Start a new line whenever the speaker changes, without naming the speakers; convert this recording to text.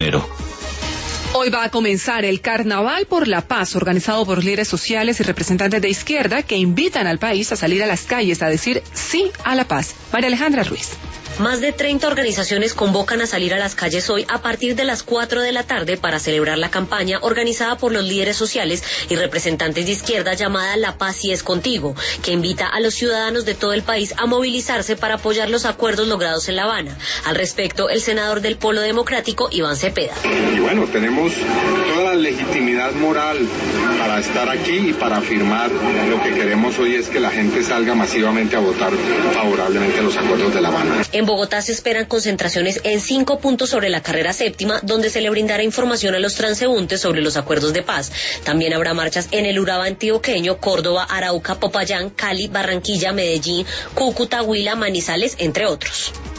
Hoy va a comenzar el Carnaval por la Paz, organizado por líderes sociales y representantes de izquierda que invitan al país a salir a las calles a decir sí a la paz. María Alejandra Ruiz.
Más de 30 organizaciones convocan a salir a las calles hoy a partir de las 4 de la tarde para celebrar la campaña organizada por los líderes sociales y representantes de izquierda llamada La Paz sí es contigo, que invita a los ciudadanos de todo el país a movilizarse para apoyar los acuerdos logrados en La Habana. Al respecto, el senador del Polo Democrático, Iván Cepeda.
Y bueno, tenemos toda la legitimidad moral para estar aquí y para afirmar lo que queremos hoy es que la gente salga masivamente a votar favorablemente a los acuerdos de La Habana.
En Bogotá se esperan concentraciones en 5 puntos sobre la carrera séptima, donde se le brindará información a los transeúntes sobre los acuerdos de paz. También habrá marchas en el Urabá antioqueño, Córdoba, Arauca, Popayán, Cali, Barranquilla, Medellín, Cúcuta, Huila, Manizales, entre otros.